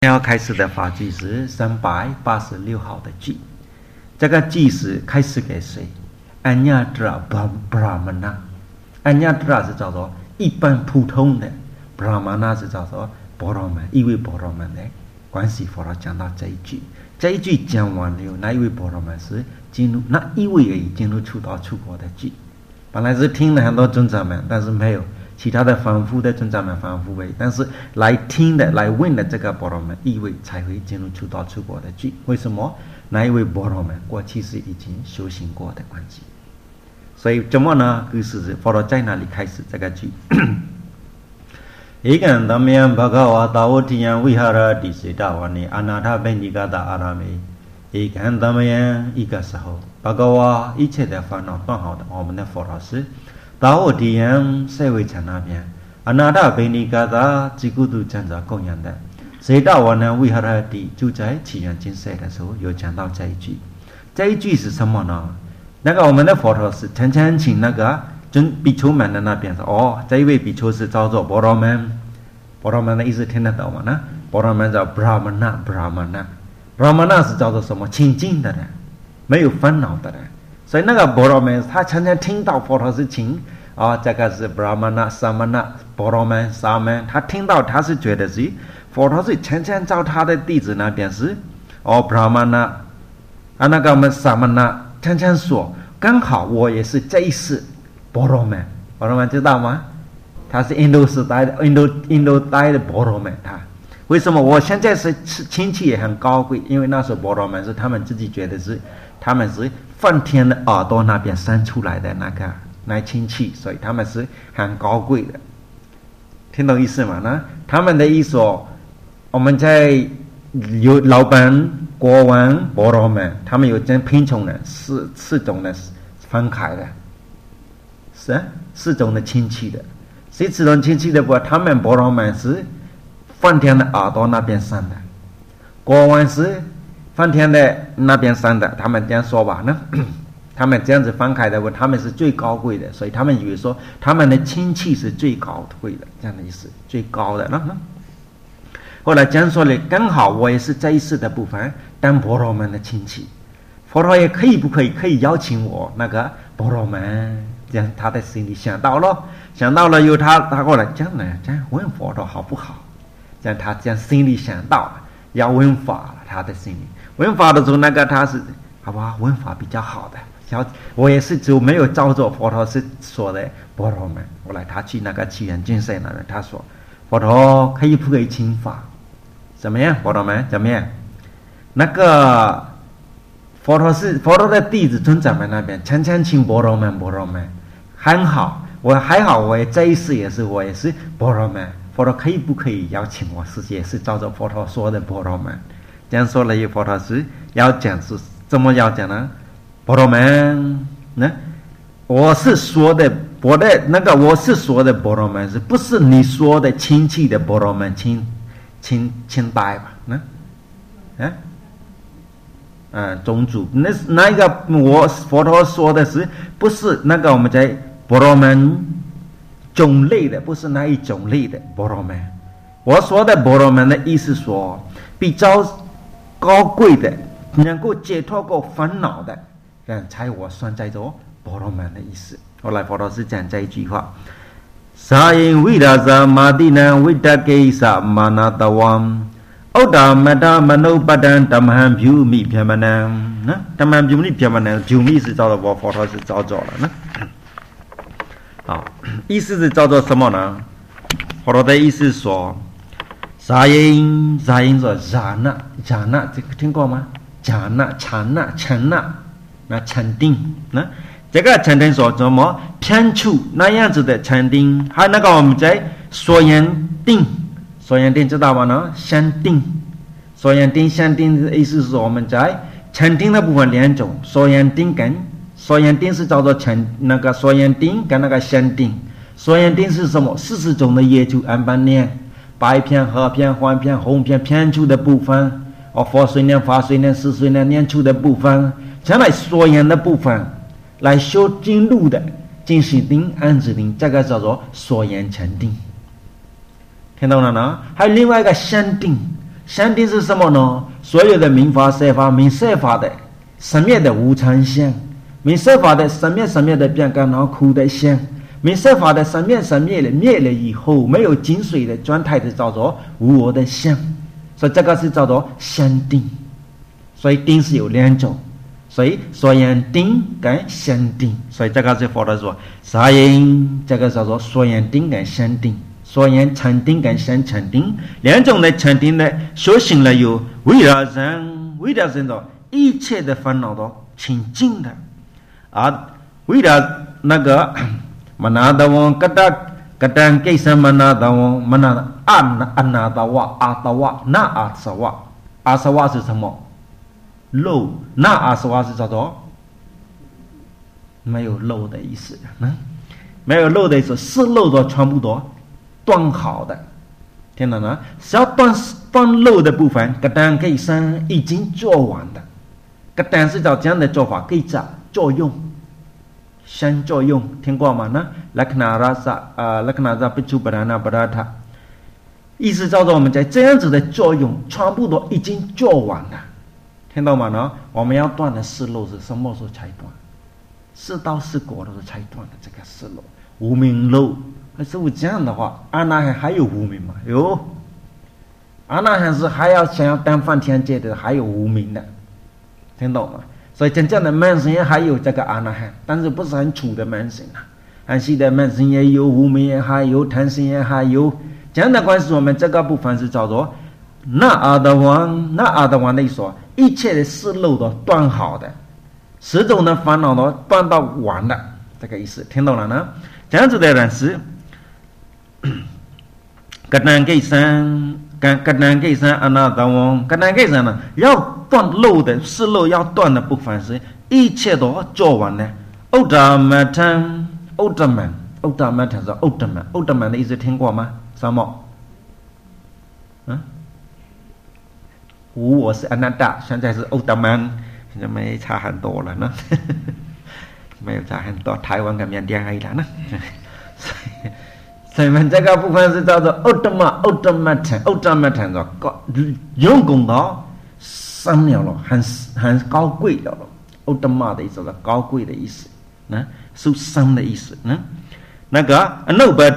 要开始的法句是386号的句，这个句是开始给谁？安雅德拉布拉曼纳，安雅德拉是叫做一般普通的，布拉曼纳是叫做波罗曼，一位波罗曼的关系。佛陀讲到这一句，这一句讲完了，那一位波罗曼是进入那一位而已进入出道出国的句。本来是听了很多尊者们，但是没有其他的反复的尊者们反复为，但是来听的来问的这个波罗曼一位才会进入出道出国的句。为什么？那一位波罗曼过去是已经修行过的关系。所以怎么呢？就是佛陀在哪里开始这个句？Ikan tamyan bhagava tawutiyan vihara disita vani anatha benikata arame。Ikan tamyan 一个时候 bhagava 一切的烦恼断好的我们的佛陀是tawutiyan 社会层那边 anatha benikata 吉古都讲着供养的sita vani vihara di 就在起源经社的时候有讲到这一句。这一句是什么呢？那个我们的佛陀是常常请那个尊比丘们的那边说，这一位比丘是叫做波罗曼，波罗曼的意思听得懂吗？呢，波罗曼叫 brahmana 是叫做什么？清净的人，没有烦恼的人。所以那个波罗曼他常常听到佛陀是请这个是 brahmana samana 波罗曼沙曼，他听到他是觉得是佛陀是常常照他的弟子那边是brahmana 那个我们 samana 常常说，刚好我也是这一世波罗曼，波罗曼知道吗？他是印度时代的印度代的波罗曼。他为什么我现在是亲戚也很高贵？因为那时候波罗曼是他们自己觉得是他们是梵天的耳朵那边生出来的那亲戚，所以他们是很高贵的。听懂意思吗？呢，他们的意思我们在有老板、国王、波罗曼，他们有这贫穷人四种的分开的，是四种的亲戚的。谁四种亲戚的话，他们波罗曼是梵天的耳朵那边生的，国王是梵天的那边生的。他们这样说吧呢，他们这样子分开的话，他们是最高贵的，所以他们以为说他们的亲戚是最高贵的，这样的意思，最高的呢。后来讲说了，刚好我也是这一世的部分当波罗曼的亲戚，佛陀也可以邀请我那个波罗曼，这样他的心里想到了有他过来讲呢，这样问佛陀好不好？这样他这样心里想到要问法了，他的心里问法的时候，那个他是好吧，问法比较好的。我也是就没有照做佛陀是说的波罗曼。后来他去那个起源净社那边，他说佛陀可以不可以请法？怎么样，波罗曼怎么样？那个佛陀的弟子尊者们那边常常请波罗曼，很好，我还好，我这一世我也是波罗曼。佛陀可以不可以邀请我？也是照着佛陀说的波罗曼。这样说了以后，佛陀是要讲是怎么要讲呢？波罗曼呢？我是说的波罗曼，是不是你说的亲戚的波罗曼亲代吧？宗主那一个我佛陀说的是不是那个我们在波罗曼种类的，不是那一种类的波罗曼。我说的波罗曼的意思说比较高贵的，能够解脱过烦恼的，这样才我算在做波罗曼的意思。后来佛陀是讲这一句话。萨因维达萨马蒂那维达给萨玛那达王奥达玛达玛努巴丹达玛汉ပြု米偏曼呢？达玛汉ပြု米偏曼呢？ပြု米是照着佛陀是照做了呢。意思是叫做什么呢？佛陀的意思是说，萨因说迦那，这个听过吗？迦那、禅那禅定呢？这个禅定说什么？偏处那样子的禅定，还有那个我们在所缘定知道吗？呢？相定，所缘定相定的意思是说我们在禅定的部分两种，所缘定是叫做那个所缘定跟那个相定。所缘定是什么？40种的业就按般念，白片、黑片、黄片、红片偏处的部分，佛随念、法随念、事随念念处的部分，将来所缘的部分来修经路的净心定、安止定，这个叫做所缘禅定。听懂了呢？还有另外一个相定， 香定是什么呢？所有的名法、色法、名色法的生灭的无常相，名色法的生灭的变干恼苦的相，名色法的生灭了灭了以后没有精髓的状态的叫做无我的相，所以这个是叫做香定。所以定是有两种，所以所言定跟香定，所以这个是佛陀说啥因这个叫做所言定跟香定，所言禅定跟香禅定两种的禅定呢，修行了有为了人的一切的烦恼都清净的，而为了那个玛那达王格达给什玛那达王玛那阿那达瓦阿达瓦那阿萨瓦，阿萨瓦是什么？漏，那阿斯瓦是叫做没有漏的意思，没有漏的意思，是漏的全部都断好的，听到吗？只要断漏的部分，格单可以生已经做完的，格单是照这样的做法，可以找作用，先作用，听过吗？呢，拉克纳拉萨不出巴那巴拉塔，意思叫做我们在这样子的作用，全部都已经做完了。听到吗？呢，我们要断的四漏是什么时候才断？四道四果的时候才断的这个四漏，无明漏。师父这样的话，阿那含还有无明吗？有，阿那含是还要想要当梵天界的，还有无明的，听懂吗？所以真正的门神也还有这个阿那含，但是不是很粗的门神啊，很细的门神也有，无明也还有，贪心也还有。这样的关系，我们这个部分是叫做那阿德王的意思。一切的四漏都断好的，十种的烦恼都断到完了，这个意思听懂了呢？这样子的人是格南给生阿那达王，格南给生呢，要断漏的四漏要断的部分是一切都做完了。欧达曼是欧达曼的意思听过吗？什么？无我是阿那达，现在是欧达曼，现在没差很多了呢，没有差很多，台湾跟缅甸而已了呢。所以我们这个部分是叫做欧达曼的用功到上面了，很高贵的了。欧达曼的意思是高贵的意思，受伤的意思。那个阿耨巴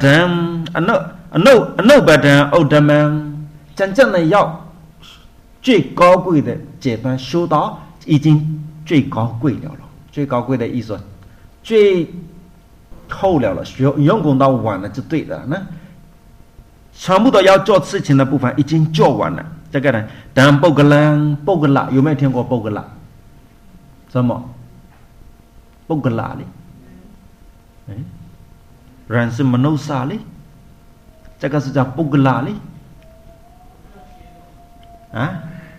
丹欧达曼真正的要。最高贵的阶段修到已经最高贵了，最高贵的意思，最后了，用功到完了就对了呢。全部都要做事情的部分已经做完了。这个人，当波格拉有没有听过波格拉？什么？波格拉的？人是马努萨的，这个是叫波格拉的。啊？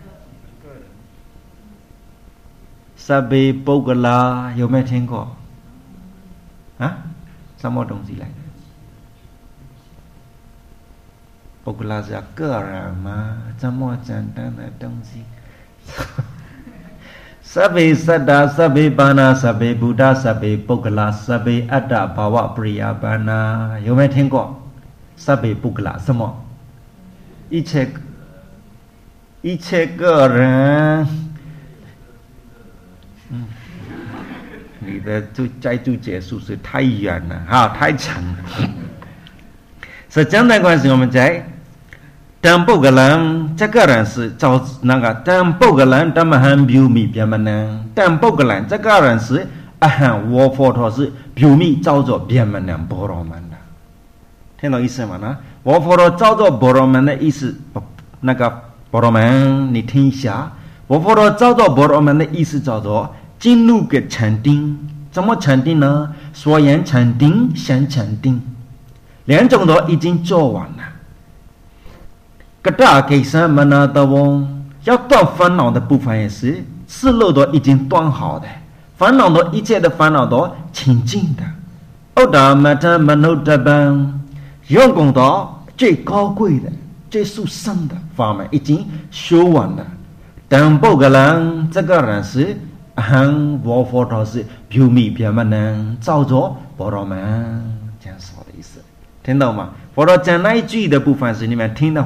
萨贝波格拉有没有听过？啊？什么东西来的？波格拉是个人吗？这么简单的东西？萨贝萨达、萨贝巴纳、萨贝布达、萨贝波格拉、萨贝阿达巴瓦布里亚巴纳，有没有听过？萨贝波格拉什么？一切个人。你的再注解数是太远了哈，太长了。所以这样的关系，我们在当波格兰这个人是照那个当波格兰他们很表密别们呢，当波格兰这个人是我佛陀是表密照着别们呢波罗门的，听懂意思吗？呢，我佛陀照着波罗门的意思，那个波罗门你听一下，我佛陀照着波罗门的意思叫做。进入个禅定，怎么禅定呢？所言禅定、相禅定，两种都已经做完了。格达给什么呢？的要断烦恼的部分也是四漏都已经断好的，烦恼都一切的烦恼都清净的。欧达玛达玛努达班，用功到最高贵的、最殊胜的法门已经修完了。但波格兰这个人是。我佛陀是表密别们能照着波罗门这样说的意思，听懂吗？佛陀讲那一句的部分是你们听的话，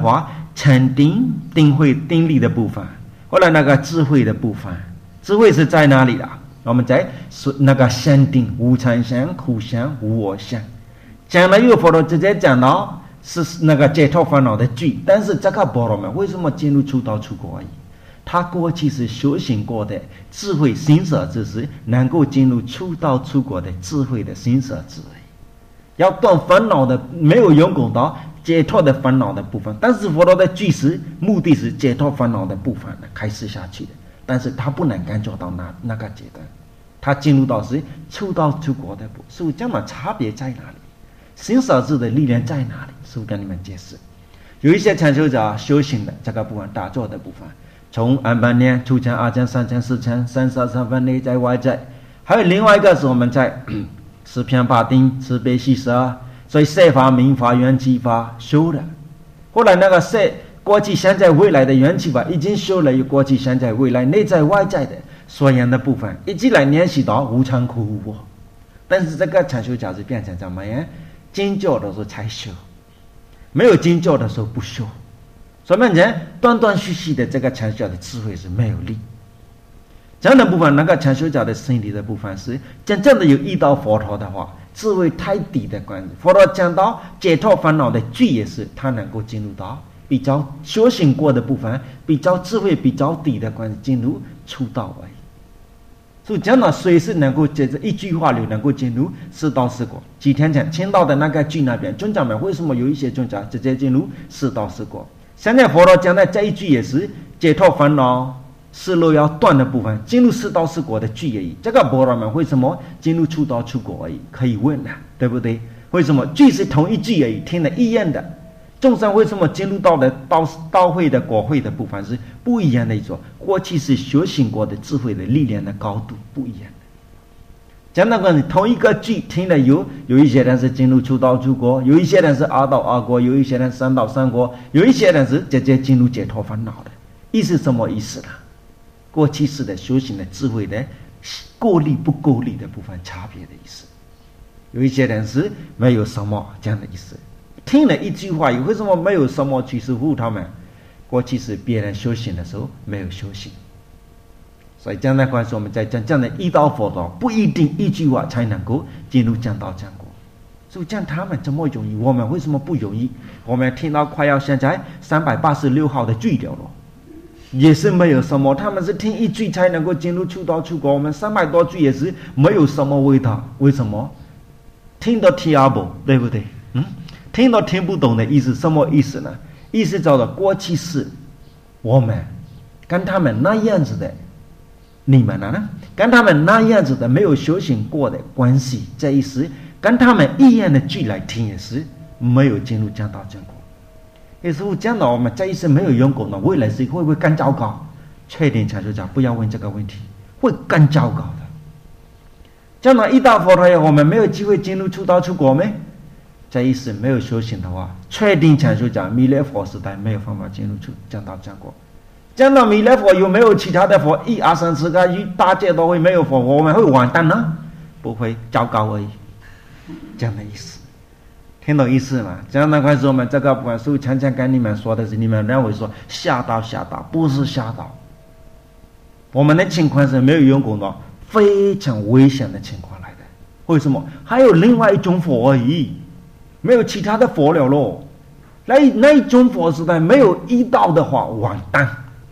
禅定定力的部分，后来那个智慧的部分，智慧是在哪里啦？我们在那个禅定无常相、苦相、无我相，讲了又佛陀直接讲到是那个解脱烦恼的句，但是这个波罗蜜为什么进入出道出果而已？他过去是修行过的智慧心舍智是能够进入出道出果的智慧的心舍智而已。要断烦恼的没有用功到解脱的烦恼的部分，但是佛陀的句式目的是解脱烦恼的部分呢开始下去的，但是他不能感觉到那个阶段，他进入到是出道出果的部分，所以这样的差别在哪里？心舍智的力量在哪里？是不是跟你们解释？有一些禅修者修行的这个部分打坐的部分，从安般念、初禅、二禅、三禅、四禅、33分内在外在，还有另外一个是我们在十遍八定、慈悲喜舍，所以色法、名法、缘起法修了。后来那个过去、现在、未来的缘起法已经修了，有过去、现在、未来内在外在的所言的部分，一直来联系到无常苦无我。但是这个禅修价值变成怎么样？经教的时候才修，没有经教的时候不修。所以讲断断续续的这个禅修的智慧是没有力。这样的部分，那个禅修者的心理的部分是真正的有遇到佛陀的话，智慧太低的关系。佛陀讲到解脱烦恼的句也是他能够进入到比较修行过的部分，比较智慧比较低的关系，进入出道而已。所以讲到随时能够借着一句话就能够进入四道四果。几天前听到的那个句那边尊者们为什么有一些尊者直接进入四道四果？现在佛陀讲的这一句也是解脱烦恼四路要断的部分，进入四道四果的句而已。这个婆罗门为什么进入出道出果而已？可以问的，对不对？为什么句是同一句而已，听了一样的？众生为什么进入到的道会的果会的部分是不一样的一种？过去是修行过的智慧的力量的高度不一样的。讲那个同一个句听了有一些人是进入出道出果，有一些人是二道二果，有一些人三道三果，有一些人是直接进入解脱烦恼的。意思什么意思呢？过去式的修行的智慧的够力不够力的部分差别的意思。有一些人是没有什么这样的意思。听了一句话，为什么没有什么去守护他们？过去是别人修行的时候没有修行，所以这样的关系，我们在讲这样的一道佛道，不一定一句话才能够进入讲道讲果。所以讲他们这么容易，我们为什么不容易？我们听到快要现在386号的句了，也是没有什么，他们是听一句才能够进入出道出果，我们300多句也是没有什么味道。为什么？听都听不懂，对不对？听都听不懂的意思，什么意思呢？意思叫做过去是我们跟他们那样子的，你们呢？跟他们那样子的没有修行过的关系，这意思跟他们一样的句来听也是没有进入讲道讲果。也是讲到我们这一生没有用功的，未来是会不会更糟糕？确定才就讲不要问这个问题，会更糟糕的。讲到一道佛陀，我们没有机会进入出道出果没？这一世没有修行的话，确定禅修讲弥勒佛时代没有办法进入出讲道讲果。讲到弥勒佛有没有其他的佛？1、2、3、4个一大界都会没有佛，我们会完蛋呢？不会，糟糕而已。这样的意思，听懂意思吗？这样的关系，我们这个不管是常常跟你们说的是，你们认为说吓到，不是吓到。我们的情况是没有用功的，非常危险的情况来的。为什么？还有另外一种佛而已。没有其他的佛了咯，那一种佛时代没有一道的话，完蛋。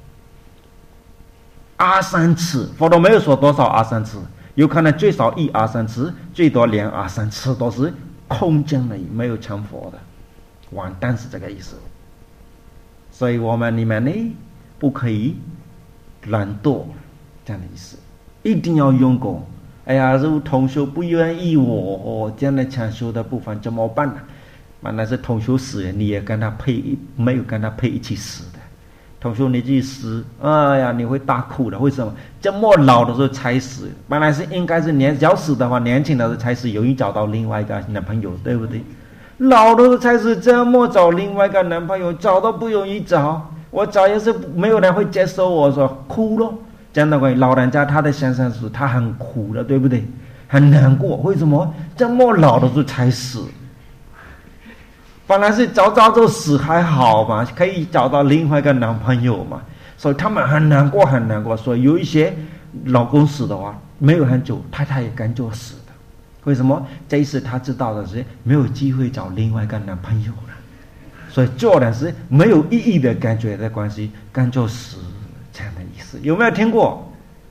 阿三次，佛陀没有说多少阿三次，有可能最少1阿三次，最多2阿三次都是空间而已，没有成佛的，完蛋是这个意思。所以你们呢，不可以懒惰，这样的意思，一定要用功。哎呀，如果同学不愿意这样的禅修的部分怎么办呢？那是同学死了，你也跟他没有跟他配一起死的。同学你去死，哎呀，你会大哭的。为什么？这么老的时候才死？本来是应该是要死的话，年轻的时候才死，容易找到另外一个男朋友，对不对？老的时候才死，这么找另外一个男朋友，找都不容易找。我找也是没有人会接受我，说哭咯。这样的关系，老人家他的先生是他很苦的，对不对？很难过。为什么这么老的时候才死？ 本来是早早就死还好嘛，可以找到另外一个男朋友嘛，所以他们很难过很难过。所以有一些老公死的话，没有很久，太太也跟着死的。为什么？这一次他知道的是没有机会找另外一个男朋友了，所以做的是没有意义的感觉的关系，跟着死这样的意思。有没有听过？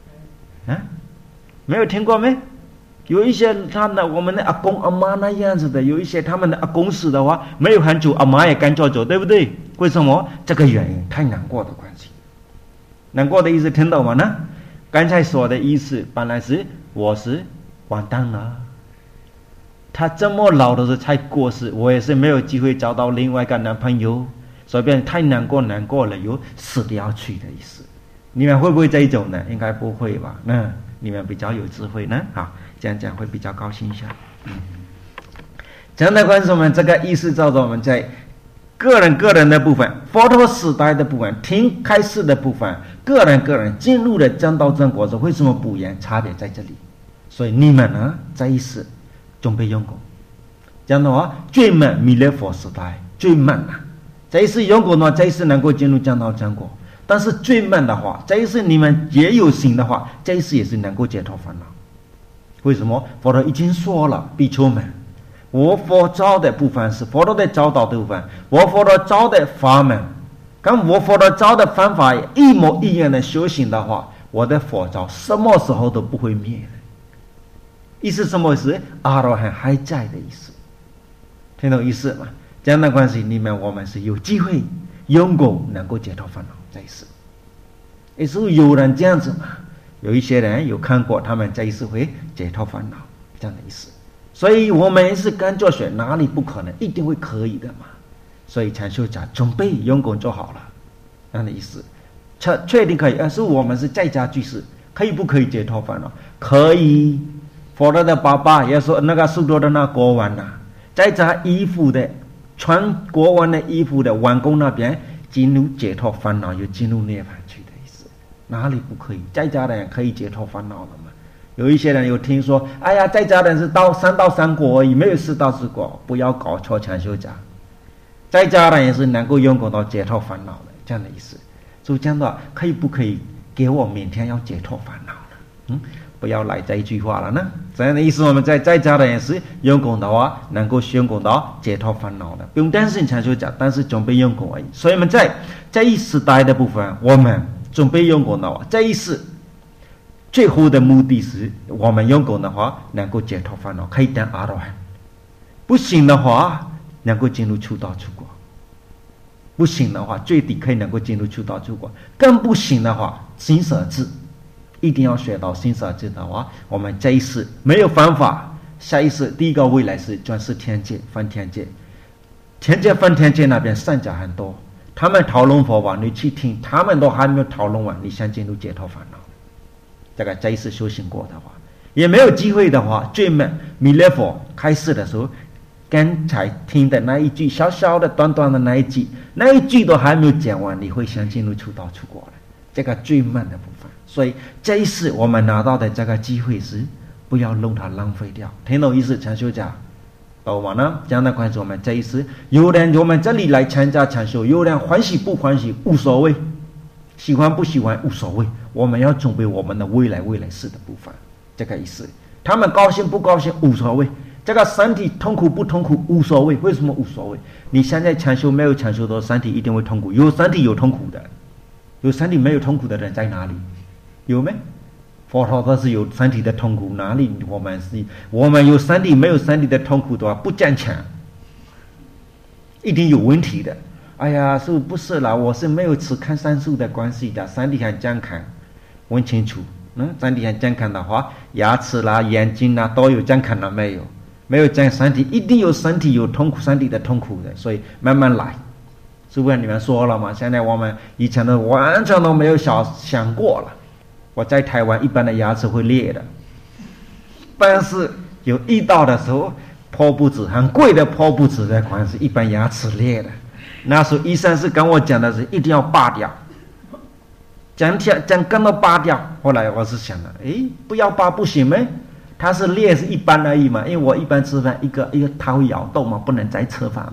没有听过没？有一些我们的阿公阿妈那样子的，有一些他们的阿公死的话，没有很久，阿妈也跟着走，对不对？为什么？这个原因太难过的关系。难过的意思听懂吗呢？刚才说的意思本来是我是完蛋了，他这么老的时候才过世，我也是没有机会找到另外一个男朋友，所以变太难过了，有死掉去的意思。你们会不会这一种呢？应该不会吧？那你们比较有智慧呢，好，这样讲会比较高兴一下。这样的观众们，这个意思叫做我们在个人的部分，佛陀时代的部分，听开示的部分，个人进入了正道正果时，为什么不一样？差别在这里。所以你们呢，这一世准备用功，这样的话最慢弥勒佛时代最慢了。这一世用功的话，这一世能够进入正道正果。但是最慢的话，这一世你们也有心的话，这一世也是能够解脱烦恼。为什么？佛陀已经说了，比丘们，我佛教的部分是佛陀的教导的部分，我佛陀教的法门跟我佛陀教的方法一模一样的修行的话，我的佛教什么时候都不会灭的。意思什么意思？阿罗汉还在的意思，听懂意思吗？这样的关系，我们是有机会用功能够解脱烦恼。这一世，也是有人这样子嘛？有一些人有看过，他们这一世会解脱烦恼，这样的意思。所以我们是跟着学，哪里不可能？一定会可以的嘛。所以禅修家准备用功就好了，这样的意思。确定可以，但是我们是在家居士，可以不可以解脱烦恼？可以。佛陀的爸爸也说，那个苏多的那国王呐，在家衣服的穿国王的衣服的王宫那边。进入解脱烦恼，又进入涅槃去的意思，哪里不可以？在家的人可以解脱烦恼了吗？有一些人有听说，哎呀，在家的人是三到三果而已，没有四到四果，不要搞错禅修家。在家的人也是能够用功到解脱烦恼的，这样的意思。所以这样的话，可以不可以给我明天要解脱烦恼呢？不要来这一句话了呢。这样的意思，我们在家的人是用功的话，能够用功到解脱烦恼的，不用担心禅修家，但是准备用功而已。所以我们在这一时代的部分，我们准备用功的话，这一世最后的目的是，我们用功的话能够解脱烦恼，可以当阿罗汉；不行的话，能够进入求道出国；不行的话，最低可以能够进入求道出国；更不行的话，心舍智。一定要学到心舍智的话，我们这一世没有方法，下一世第一个未来是转世天界分天界，天界分天界那边善假很多，他们讨论佛法，你去听，他们都还没有讨论完，你想进入解脱烦恼，这一世修行过的话，也没有机会的话，最慢弥勒佛开示的时候，刚才听的那一句小小的短短的那一句都还没有讲完，你会想进入求道出国了，这个最慢的部分。所以这一世我们拿到的这个机会是不要弄它浪费掉，听懂意思？禅修家懂吗呢？这样的关系，我们这一世有人我们这里来参加禅修，有人欢喜不欢喜无所谓，喜欢不喜欢无所谓，我们要准备我们的未来世的部分，这个意思。他们高兴不高兴无所谓，这个身体痛苦不痛苦无所谓。为什么无所谓？你现在禅修没有禅修的身体一定会痛苦，有身体有痛苦的，有身体没有痛苦的人在哪里？有没？佛陀都是有身体的痛苦，哪里我们有身体没有身体的痛苦的话不坚强，一定有问题的。哎呀，是不是啦？我是没有吃抗生素的关系的，身体很健康，问清楚。身体很健康的话，牙齿啦、眼睛啦都有健康了没有？没有健康身体，一定有身体有痛苦，身体的痛苦的，所以慢慢来。是不是你们说了嘛？现在我们以前的完全都没有想过了。我在台湾一般的牙齿会裂的，但是有遇到的时候破布子很贵的破布子的关系，一般牙齿裂的，那时候医生是跟我讲的是一定要拔掉，讲根都拔掉。后来我是想了，不要拔不行吗？它是裂是一般而已嘛，因为我一般吃饭一个它会咬动嘛，不能再吃饭嘛。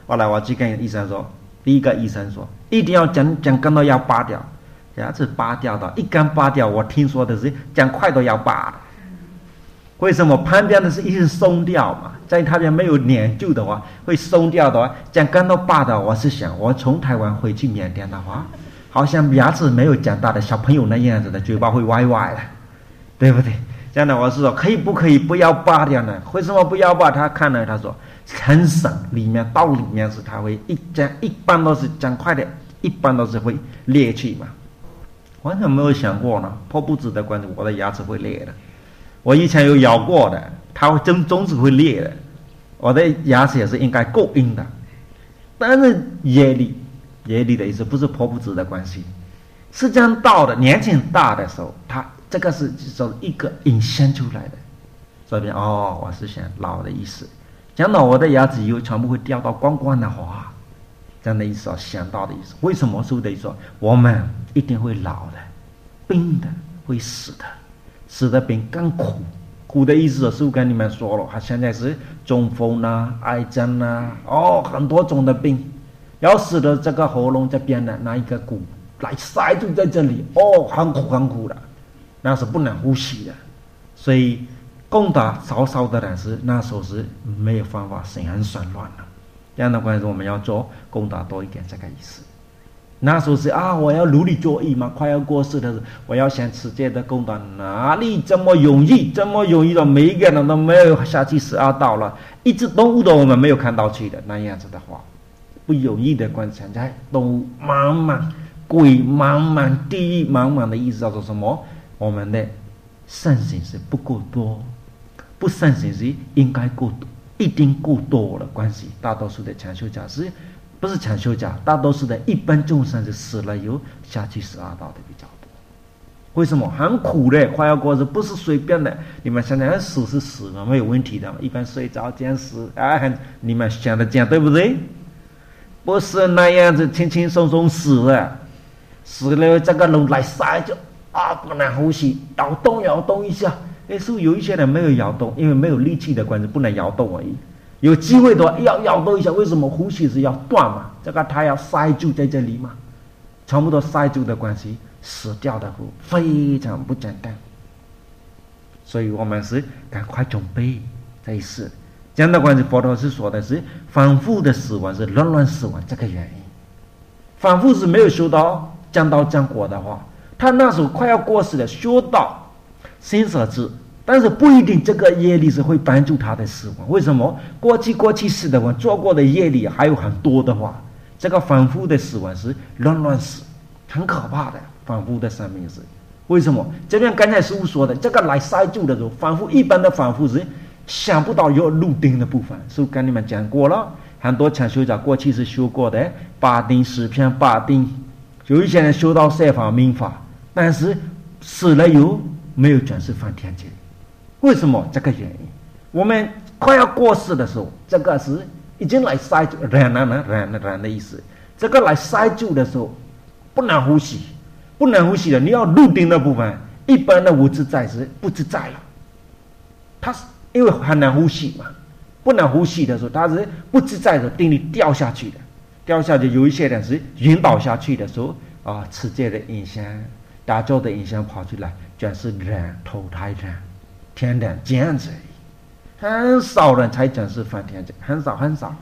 后来我去跟医生说，第一个医生说一定要将根都要拔掉，牙齿拔掉的，一根拔掉，我听说的是将块都要拔的。为什么旁边的是一直松掉嘛？在那边没有研究的话，会松掉的话，将根都拔掉。我是想，我从台湾回去缅甸的话，好像牙齿没有长大的小朋友那样子的，嘴巴会歪歪的，对不对？这样的我是说，可以不可以不要拔掉呢？为什么不要拔？他看了他说很省，里面到里面是它会一般都是长块的，一般都是会裂去嘛。完全没有想过呢，破不止的关系，我的牙齿会裂的。我以前有咬过的，它会中指会裂的，我的牙齿也是应该够硬的。但是业力的意思不是破不止的关系，是这样到的年纪大的时候，它这个是就是一个引现出来的。这边我是想老的意思，讲到我的牙齿以后全部会掉到光光的话，这样的意思想到的意思。为什么说的意思？我们一定会老的，病的，会死的。死的病更苦，苦的意思师父跟你们说了，他现在是中风啊、癌症啊，很多种的病，要死的这个喉咙这边的那一个骨来塞住在这里，很苦的，那是不能呼吸的。所以供达少的人是那时候是没有办法，心很散乱的。这样的关系，我们要做供达多一点，这个意思。那时候是我要努力做义嘛，快要过世的时候，我要向世界的供达，哪里这么容易的，每一个人都没有下去12道了，一只动物都我们没有看到去的那样子的话，不容易的关系。现在动物茫茫，鬼茫茫，地狱茫茫的意思叫做什么？我们的善行是不够多，不善行是应该够多，一定够多的关系。大多数的禅修家是。不是禅修家，大多数的一般众生是死了以后下去12道的比较多。为什么？很苦的，快要过世不是随便的。你们现在死是死嘛，没有问题的，一般睡着这样死，你们想的这样对不对？不是那样子轻轻松松死了，死了这个龙来塞就不能呼吸，摇动一下。是有一些人没有摇动，因为没有力气的关系，不能摇动而已。有机会的话要摇动一下，为什么？呼吸是要断嘛，这个它要塞住在这里嘛，全部都塞住的关系，死掉的非常不简单。所以我们是赶快准备这一世。这样的关系，佛陀是说的是反复的死亡是乱死亡这个原因。反复是没有修到降道降果的话，他那时候快要过世了，修到心舍智。但是不一定这个业力是会帮助他的死亡。为什么？过去世的话做过的业力还有很多的话，这个反复的死亡是乱死，很可怕的反复的生命是。为什么？这边刚才师父说的这个来塞住的时候，反复一般的反复是想不到有入定的部分。师父跟你们讲过了，很多禅修者过去是修过的8定10片8定，有一些人修到色法明法，但是死了以后没有转世梵天界。为什么？这个原因，我们快要过世的时候，这个是已经来塞住，燃的意思。这个来塞住的时候，不能呼吸的，你要入定的部分，一般的无自在是不自在了。它是因为很难呼吸嘛，不能呼吸的时候，它是不自在的，定力掉下去的，有一些人是晕倒下去的时候持戒的影响，打坐的影响跑出来，转世人投胎人。天人这样子，很少人才转世梵天界，很少，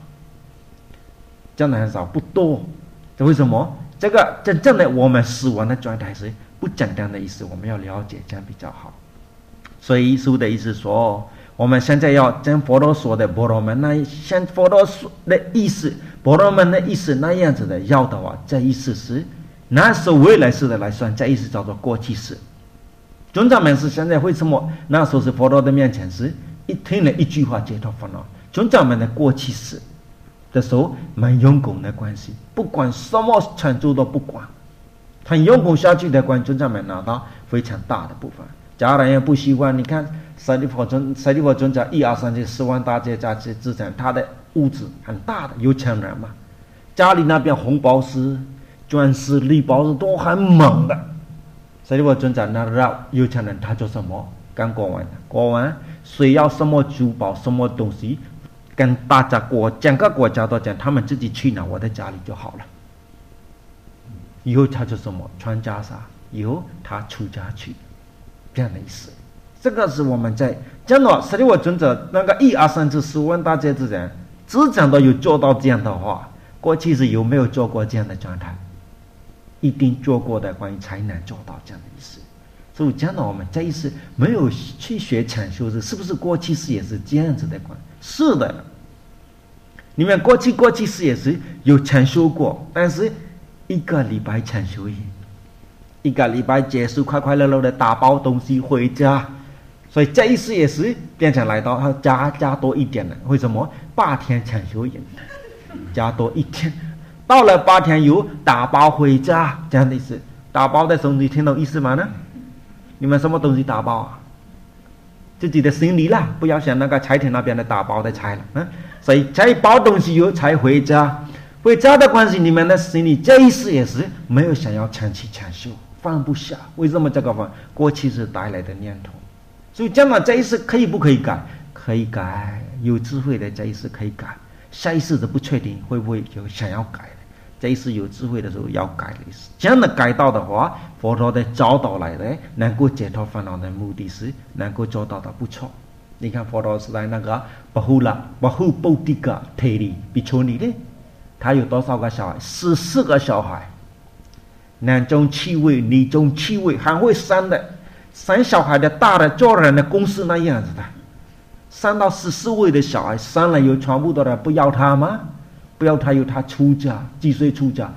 真的很少，不多。为什么？这个真正的我们死亡的状态是不简单的意思，我们要了解，这样比较好。所以师父的意思说，我们现在要将佛陀说的婆罗门那像佛陀说的意思，婆罗门的意思那样子的要的话，这意思是那时候未来世的来算，这意思叫做过去世。尊长们是现在为什么那时候是佛陀的面前是一听了一句话解脱烦恼？尊长们的过去世的时候蛮用功的关系，不管什么成就都不管，很用功下去的关系，尊长们拿到非常大的部分。家人也不喜欢，你看舍利弗尊者1、2、3界10万大劫加持资产，他的屋子很大的，有钱人嘛，家里那边红宝石、钻石、绿宝石都很猛的。舍利弗尊者那让有钱人他做什么？跟国王谁要什么珠宝什么东西， 跟大家整个国家都讲，他们自己去哪，我在家里就好了。以后他就什么穿袈裟，以后他出家去，这样的意思。这个是我们在讲到实际我尊者那个1、2、3次十问大戒之前，只讲到有做到这样的话，过去是有没有做过这样的状态？一定做过的，关于才能做到这样的意思。所以讲到我们这一次没有去学禅修是不是过去世也是这样子的关？是的，你们过去世也是有禅修过，但是1个礼拜禅修1个礼拜结束，快快乐乐的打包东西回家。所以这一次也是变成来到他加多一点了。为什么？8天禅修营，加多1天，到了8天有打包回家这样的意思。打包的时候你听懂意思吗呢？你们什么东西打包啊？自己的行李啦，不要想那个柴田那边的打包的拆了。所以才包东西有才回家。回家的关系，你们的行李这一次也是没有想要长期禅修，放不下。为什么这个放？过去是带来的念头。所以讲到这一世可以不可以改？可以改，有智慧的这一世可以改，下一世的不确定会不会有想要改的。这一世有智慧的时候要改的意思。这样的改到的话，佛陀的教导来的能够解脱烦恼的目的是能够做到的不错。你看佛陀是在那个巴呼布迪嘎提里比丘尼的，他有多少个小孩？14个小孩，男中7位，女中7位，还会生的。生小孩的大的做人的公司那样子的，生到14位的小孩，生了有全部的人不要他吗？不要他，有他出家，几岁出家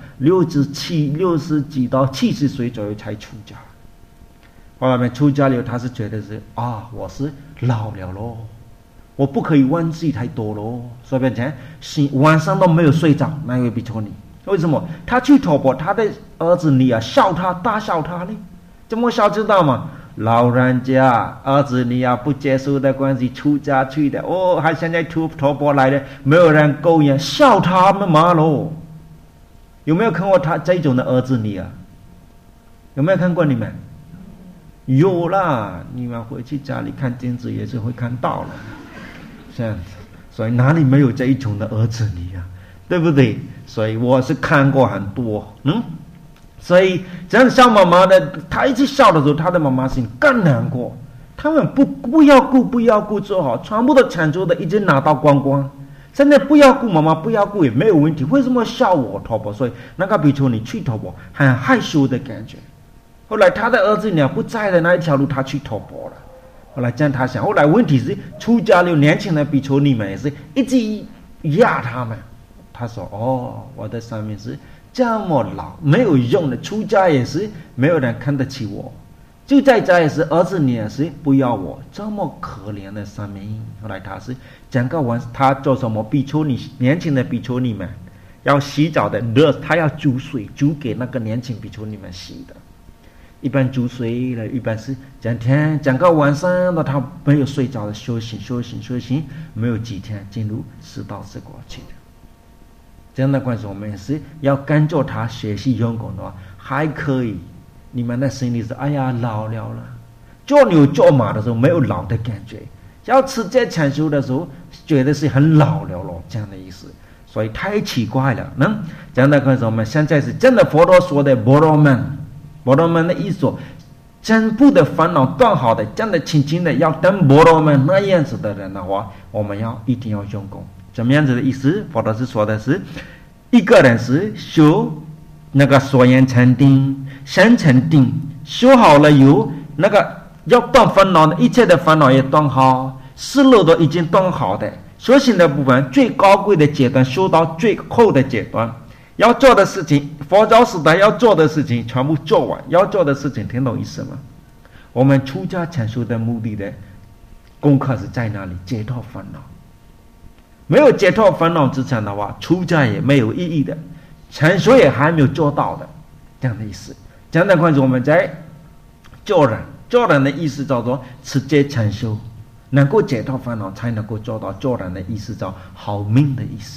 ？60几到70岁左右才出家。后来出家了，他是觉得是我是老了咯，我不可以忘记太多咯，所以变成晚上都没有睡着。那位比丘尼，为什么？他去托钵，他的儿子女笑他，大笑他呢？怎么笑知道吗？老人家儿子你不接受的关系出家去的还现在托钵来的，没有人勾引，笑他们嘛咯。有没有看过他这种的儿子女有没有看过你们？有啦，你们回去家里看电视也是会看到了，这样子。所以哪里没有这一种的儿子女对不对？所以我是看过很多所以这样笑妈妈的，他一直笑的时候，他的妈妈心更难过。他们不要顾做好，全部都产出的已经拿到光光。现在不要顾妈妈，不要顾也没有问题，为什么笑我托钵？所以那个比丘尼去托钵很害羞的感觉。后来他的儿子女不在的那一条路，他去托钵了。后来这样他想，后来问题是出家了，年轻的比丘尼们也是一直压他们。他说我的上面是这么老没有用的，出家也是没有人看得起我，就在家也是儿子女也是不要我，这么可怜的生命。后来他是整个晚他做什么？比丘尼年轻的比丘尼们要洗澡的热，他要煮水煮给那个年轻比丘尼们洗的。一般煮水了，一般是整个晚上的他没有睡觉的修行，没有几天进入4到4国去的。这样的关系，我们也是要跟着他学习用功的话，还可以。你们的心里是老了，做牛做马的时候没有老的感觉，要持戒禅修的时候觉得是很老了咯，这样的意思。所以太奇怪了。这样的关系，我们现在是真的佛陀说的婆罗门的意思，全部的烦恼断好的，真的轻轻的要等婆罗门那样子的人的话，我们一定要用功。怎么样子的意思？佛陀是说的是，一个人是修那个所缘禅定、三禅定，修好了有那个要断烦恼的，一切的烦恼也断好，思路都已经断好的。修行的部分最高贵的阶段，修到最后的阶段，要做的事情，佛教时代要做的事情全部做完。要做的事情，听懂意思吗？我们出家禅修的目的的功课是在哪里？解脱烦恼。没有解脱烦恼之前的话，出家也没有意义的，禅修也还没有做到的，这样的意思。这样的关系，我们在做人的意思叫做持戒禅修，能够解脱烦恼，才能够做到做人的意思叫好命的意思。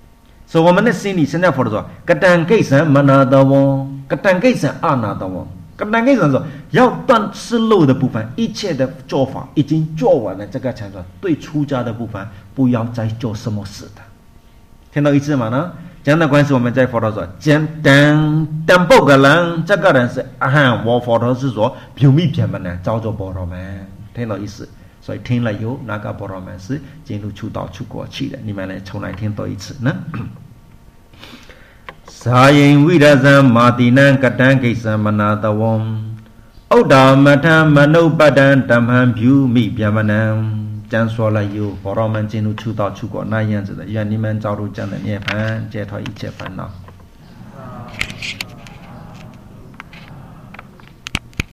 所以我们的心里现在佛陀说，格当给神摩那得翁，格当给神阿那得翁， 跟那个人说，要断吃肉的部分，一切的做法已经做完了。这个才说对出家的部分不要再做什么事的，听到意思吗？呢？这样的关系，我们在佛陀说，等不个人，这个人是我佛陀是说表面偏门呢，叫做波罗门，听到意思？所以听了以后，那个波罗门是进入出道出国去的。你们来重来听多一次呢？萨因维达赞马蒂南格丹给萨曼纳达翁，欧达玛塔曼努巴丹达曼表密偏门呢？这样说了以后，婆罗门进入出道出国那样子的，愿你们早入这样的涅槃，解脱一切烦恼。